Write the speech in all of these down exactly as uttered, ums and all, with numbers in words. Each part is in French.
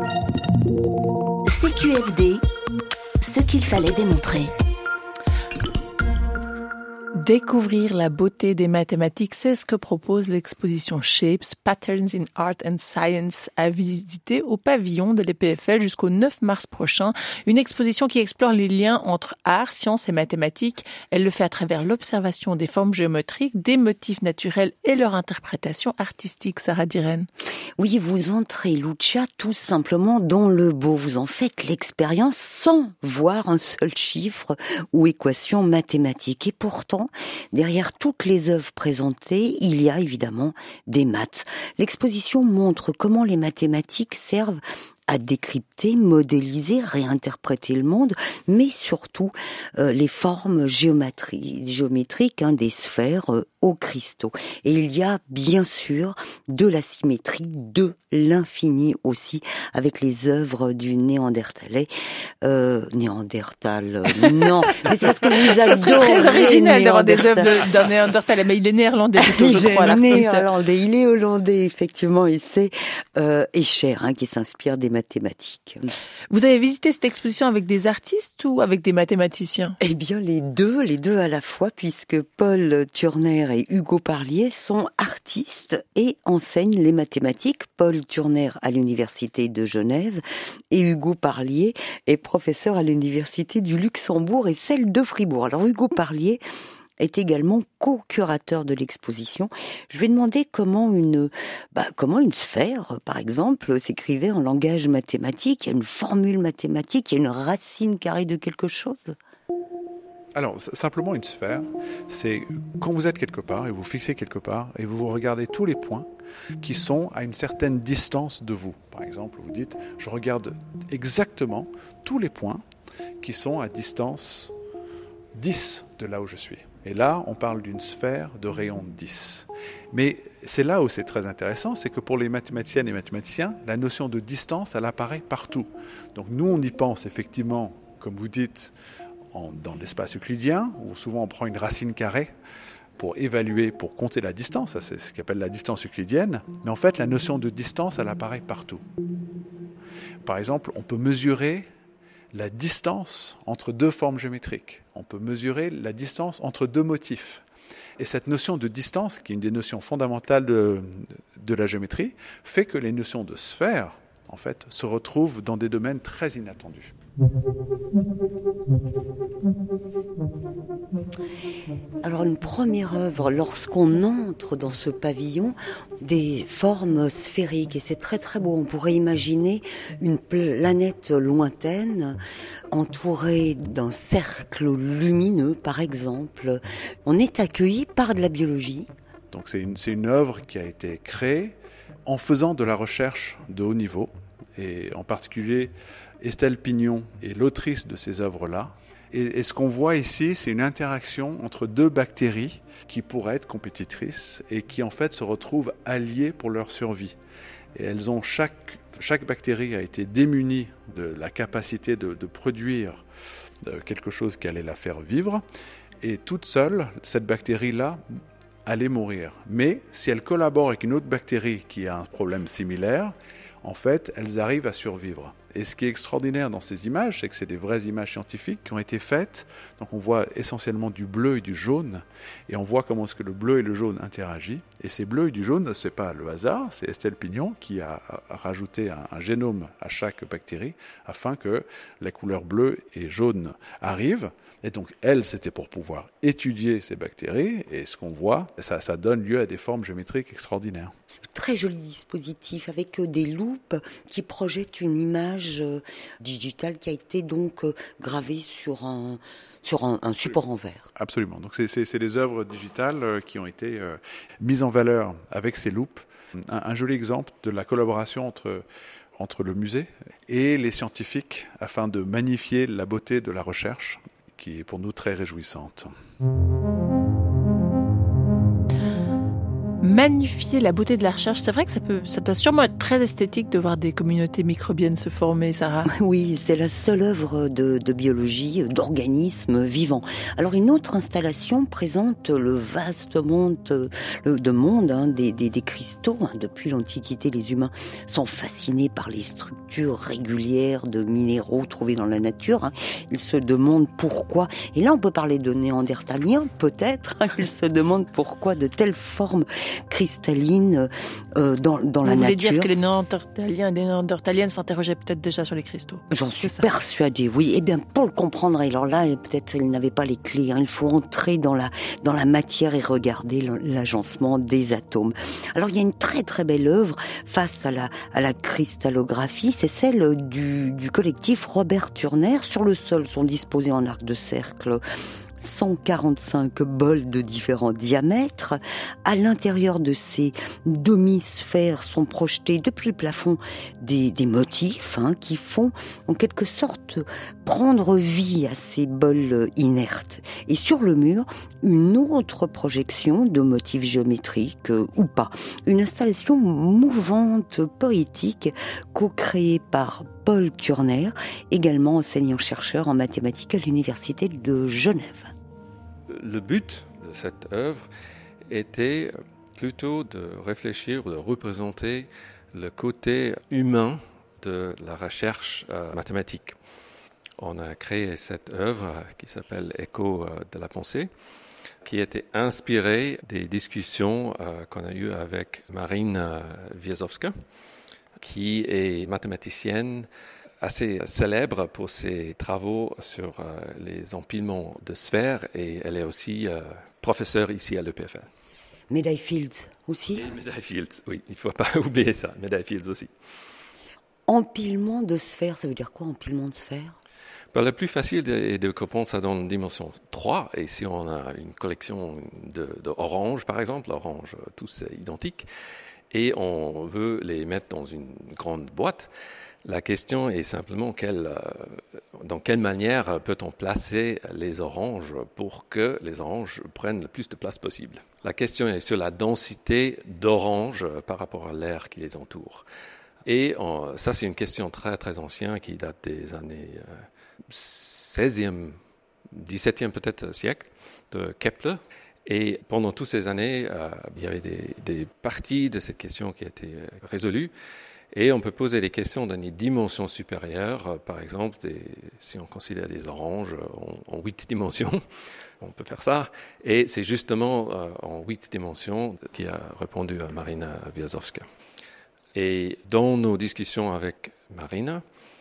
C Q F D, ce qu'il fallait démontrer. Découvrir la beauté des mathématiques, c'est ce que propose l'exposition Shapes, Patterns in Art and Science à visiter au pavillon de l'E P F L jusqu'au neuf mars prochain. Une exposition qui explore les liens entre art, sciences et mathématiques. Elle le fait à travers l'observation des formes géométriques, des motifs naturels et leur interprétation artistique. Sarah Diren. Oui, vous entrez, Lucia, tout simplement dans le beau. Vous en faites l'expérience sans voir un seul chiffre ou équation mathématique. Et pourtant, derrière toutes les œuvres présentées, il y a évidemment des maths. L'exposition montre comment les mathématiques servent à décrypter, modéliser, réinterpréter le monde, mais surtout euh, les formes géométri- géométriques hein, des sphères euh, aux cristaux. Et il y a bien sûr de la symétrie, de l'infini aussi, avec les œuvres du Néandertalais. Euh, Néandertal, euh, non, mais c'est parce que vous adorez. Ça serait très original d'avoir des œuvres de, d'un Néandertalais, mais il est néerlandais plutôt, je crois, l'artiste. Néerlandais, il est hollandais, effectivement, et c'est euh, Escher hein, qui s'inspire des mathématiques. Vous avez visité cette exposition avec des artistes ou avec des mathématiciens ? Eh bien, les deux, les deux à la fois, puisque Paul Turner et Hugo Parlier sont artistes et enseignent les mathématiques. Paul Turner à l'université de Genève et Hugo Parlier est professeur à l'université du Luxembourg et celle de Fribourg. Alors, Hugo Parlier est également co-curateur de l'exposition. Je lui ai demandé comment une, bah, comment une sphère, par exemple, s'écrivait en langage mathématique. Il y a une formule mathématique, il y a une racine carrée de quelque chose. Alors, simplement une sphère, c'est quand vous êtes quelque part et vous fixez quelque part et vous regardez tous les points qui sont à une certaine distance de vous. Par exemple, vous dites, je regarde exactement tous les points qui sont à distance dix de là où je suis. Et là, on parle d'une sphère de rayon dix. Mais c'est là où c'est très intéressant, c'est que pour les mathématiciennes et mathématiciens, la notion de distance, elle apparaît partout. Donc nous, on y pense effectivement, comme vous dites, en, dans l'espace euclidien, où souvent on prend une racine carrée pour évaluer, pour compter la distance, ça c'est ce qu'on appelle la distance euclidienne. Mais en fait, la notion de distance, elle apparaît partout. Par exemple, on peut mesurer la distance entre deux formes géométriques. On peut mesurer la distance entre deux motifs. Et cette notion de distance, qui est une des notions fondamentales de, de la géométrie, fait que les notions de sphère, en fait, se retrouvent dans des domaines très inattendus. Alors une première œuvre, lorsqu'on entre dans ce pavillon, des formes sphériques, et c'est très très beau. On pourrait imaginer une planète lointaine entourée d'un cercle lumineux, par exemple. On est accueilli par de la biologie. Donc c'est une, c'est une œuvre qui a été créée en faisant de la recherche de haut niveau, et en particulier Estelle Pignon est l'autrice de ces œuvres-là. Et, et ce qu'on voit ici, c'est une interaction entre deux bactéries qui pourraient être compétitrices et qui en fait se retrouvent alliées pour leur survie. Et elles ont chaque, chaque bactérie a été démunie de la capacité de, de produire quelque chose qui allait la faire vivre. Et toute seule, cette bactérie-là allait mourir. Mais si elle collabore avec une autre bactérie qui a un problème similaire, en fait, elles arrivent à survivre. Et ce qui est extraordinaire dans ces images, c'est que c'est des vraies images scientifiques qui ont été faites. Donc on voit essentiellement du bleu et du jaune, et on voit comment est-ce que le bleu et le jaune interagissent. Et ces bleus et du jaune, ce n'est pas le hasard, c'est Estelle Pignon qui a rajouté un, un génome à chaque bactérie afin que les couleurs bleues et jaunes arrivent. Et donc elle, c'était pour pouvoir étudier ces bactéries, et ce qu'on voit, ça, ça donne lieu à des formes géométriques extraordinaires. Très joli dispositif avec des loupes qui projettent une image digitale qui a été donc gravée sur un, sur un, un support en verre. Absolument. Donc c'est, c'est, c'est des œuvres digitales qui ont été euh, mises en valeur avec ces loupes. Un, un joli exemple de la collaboration entre, entre le musée et les scientifiques afin de magnifier la beauté de la recherche qui est pour nous très réjouissante. magnifier la beauté de la recherche. C'est vrai que ça peut, ça doit sûrement être très esthétique de voir des communautés microbiennes se former, Sarah. Oui, c'est la seule œuvre de, de biologie, d'organismes vivants. Alors une autre installation présente le vaste monde, le, de monde hein, des, des, des cristaux. Hein. Depuis l'Antiquité, les humains sont fascinés par les structures régulières de minéraux trouvés dans la nature. Hein. Ils se demandent pourquoi. Et là, on peut parler de néandertaliens, peut-être. Hein. Ils se demandent pourquoi de telles formes cristallines euh, dans, dans la nature. Vous voulez dire que les néandertaliens et les néandertaliennes s'interrogeaient peut-être déjà sur les cristaux? J'en suis persuadée, oui. Eh bien, pour le comprendre, alors là, peut-être ils n'avaient pas les clés. Hein. Il faut entrer dans la dans la matière et regarder l'agencement des atomes. Alors, il y a une très très belle œuvre face à la à la cristallographie. C'est celle du du collectif Robert Turner. Sur le sol sont disposés en arc de cercle cent quarante-cinq bols de différents diamètres. À l'intérieur de ces demi-sphères sont projetés depuis le plafond des, des motifs hein, qui font en quelque sorte prendre vie à ces bols inertes. Et sur le mur, une autre projection de motifs géométriques euh, ou pas. Une installation mouvante, poétique, co-créée par Paul Turner, également enseignant-chercheur en mathématiques à l'Université de Genève. Le but de cette œuvre était plutôt de réfléchir, de représenter le côté humain de la recherche euh, mathématique. On a créé cette œuvre qui s'appelle Écho de la pensée, qui était inspirée des discussions euh, qu'on a eues avec Marine euh, Wierzowska, qui est mathématicienne assez célèbre pour ses travaux sur euh, les empilements de sphères et elle est aussi euh, professeure ici à l'E P F L. Médaille Fields aussi. Et Médaille Fields, oui, il ne faut pas oublier ça, Médaille Fields aussi. Empilement de sphères, ça veut dire quoi, empilement de sphères? Ben, le plus facile est de comprendre ça dans une dimension trois, et si on a une collection d'oranges, par exemple, l'orange, tous identiques, et on veut les mettre dans une grande boîte, la question est simplement quelle, dans quelle manière peut-on placer les oranges pour que les oranges prennent le plus de place possible. La question est sur la densité d'oranges par rapport à l'air qui les entoure. Et on, ça, c'est une question très, très ancienne qui date des années euh, seizième, dix-septième peut-être siècle de Kepler. Et pendant toutes ces années, euh, il y avait des, des parties de cette question qui étaient résolues. Et on peut poser des questions dans une dimension supérieure, par exemple, des, si on considère des oranges en, en huit dimensions, on peut faire ça. Et c'est justement euh, en huit dimensions qui a répondu à Marina Wierzowska. Et dans nos discussions avec Marina,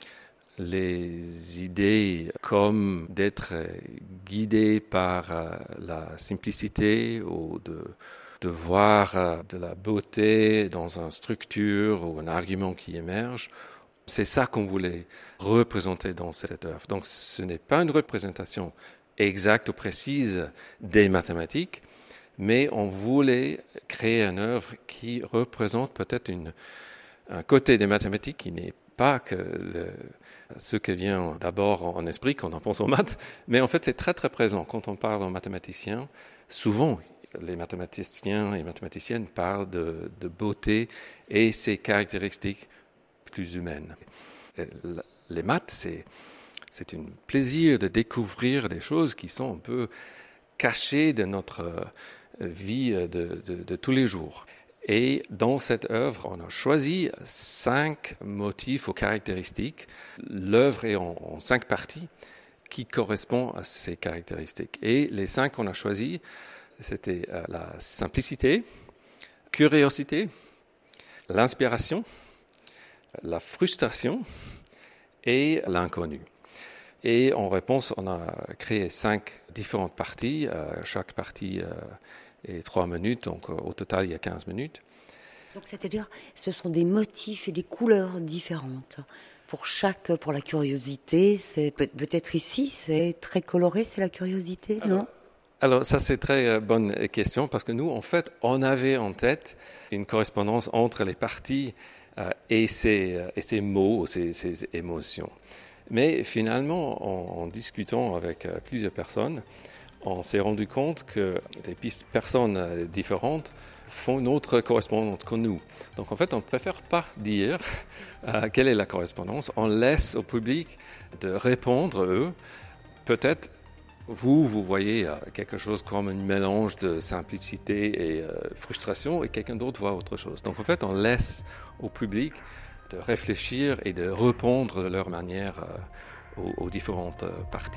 les idées comme d'être guidé par euh, la simplicité ou de de voir de la beauté dans une structure ou un argument qui émerge. C'est ça qu'on voulait représenter dans cette œuvre. Donc ce n'est pas une représentation exacte ou précise des mathématiques, mais on voulait créer une œuvre qui représente peut-être une, un côté des mathématiques qui n'est pas que le, ce qui vient d'abord en esprit quand on pense aux maths, mais en fait c'est très très présent. Quand on parle aux mathématiciens, souvent les mathématiciens et mathématiciennes parlent de, de beauté et ses caractéristiques plus humaines. Et les maths, c'est, c'est un plaisir de découvrir des choses qui sont un peu cachées de notre vie de, de, de tous les jours. Et dans cette œuvre, on a choisi cinq motifs ou caractéristiques. L'œuvre est en, en cinq parties qui correspondent à ces caractéristiques. Et les cinq qu'on a choisis, c'était la simplicité, curiosité, l'inspiration, la frustration et l'inconnu. Et en réponse, on a créé cinq différentes parties. Chaque partie est trois minutes, donc au total, il y a quinze minutes. Donc, c'est-à-dire, ce sont des motifs et des couleurs différentes. Pour chaque, pour la curiosité, c'est peut-être ici, c'est très coloré, c'est la curiosité, non ? Alors, Alors, ça, c'est une très bonne question parce que nous, en fait, on avait en tête une correspondance entre les parties euh, et, ces, et ces mots, ces, ces émotions. Mais finalement, en, en discutant avec plusieurs personnes, on s'est rendu compte que des personnes différentes font une autre correspondance que nous. Donc en fait, on ne préfère pas dire euh, quelle est la correspondance. On laisse au public de répondre, eux. Peut-être, vous, vous voyez euh, quelque chose comme un mélange de simplicité et euh, frustration, et quelqu'un d'autre voit autre chose. Donc en fait, on laisse au public de réfléchir et de répondre de leur manière euh, aux, aux différentes euh, parties.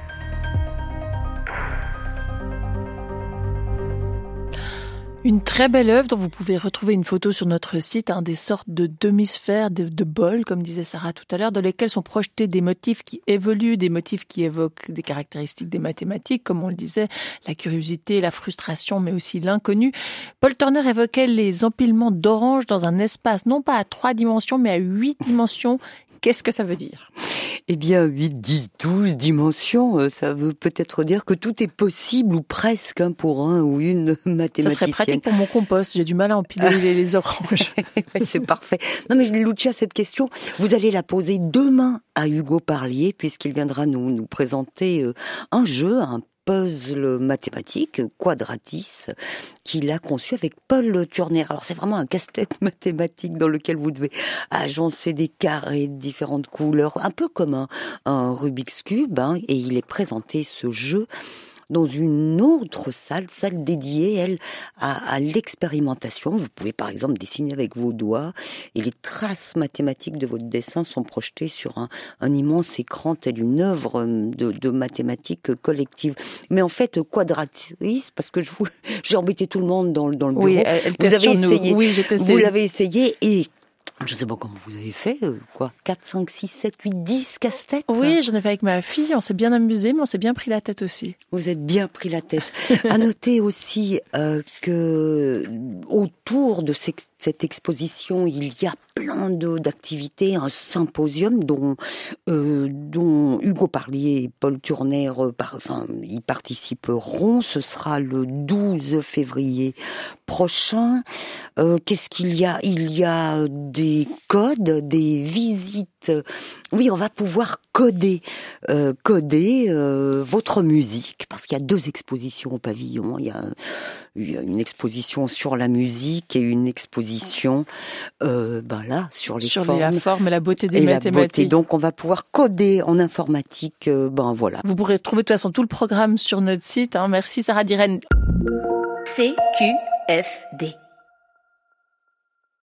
Une très belle œuvre dont vous pouvez retrouver une photo sur notre site, hein, des sortes de demi-sphères, de, de bols, comme disait Sarah tout à l'heure, dans lesquels sont projetés des motifs qui évoluent, des motifs qui évoquent des caractéristiques des mathématiques, comme on le disait, la curiosité, la frustration, mais aussi l'inconnu. Paul Turner évoquait les empilements d'oranges dans un espace, non pas à trois dimensions, mais à huit dimensions. Qu'est-ce que ça veut dire ? Eh bien, huit, dix, douze dimensions, ça veut peut-être dire que tout est possible, ou presque, hein, pour un ou une mathématicienne. Ça serait pratique pour mon compost, j'ai du mal à empiler les, les oranges. C'est parfait. Non mais Lucia, cette question, vous allez la poser demain à Hugo Parlier, puisqu'il viendra nous, nous présenter un jeu, un puzzle mathématique, Quadratis, qu'il a conçu avec Paul Turner. Alors c'est vraiment un casse-tête mathématique dans lequel vous devez agencer des carrés de différentes couleurs, un peu comme un, un Rubik's Cube, hein, et il est présenté ce jeu dans une autre salle, salle dédiée, elle, à, à l'expérimentation. Vous pouvez par exemple dessiner avec vos doigts et les traces mathématiques de votre dessin sont projetées sur un, un immense écran, telle une œuvre de, de mathématiques collective. Mais en fait, Quadratis, parce que je vous, j'ai embêté tout le monde dans, dans le bureau. Oui, elle, elle vous avez essayé, oui, j'ai testé. Vous l'avez essayé et je ne sais pas comment vous avez fait, euh, quoi, quatre, cinq, six, sept, huit, dix casse-têtes. Oui, j'en ai fait avec ma fille, on s'est bien amusé, mais on s'est bien pris la tête aussi. Vous êtes bien pris la tête. À noter aussi euh, que autour de ces, cette exposition, il y a plein de, d'activités, un symposium dont, euh, dont Hugo Parlier et Paul Turner euh, par, enfin, y participeront. Ce sera le douze février prochain. Euh, qu'est-ce qu'il y a ? Il y a des codes, des visites. Oui, on va pouvoir coder, euh, coder euh, votre musique, parce qu'il y a deux expositions au pavillon. Il y a, il y a une exposition sur la musique et une exposition, euh, ben là, sur les sur formes. Sur la forme et la beauté des et mathématiques. La beauté. Donc, on va pouvoir coder en informatique. Euh, ben voilà. Vous pourrez trouver de toute façon tout le programme sur notre site. Hein. Merci Sarah Diren. C Q F D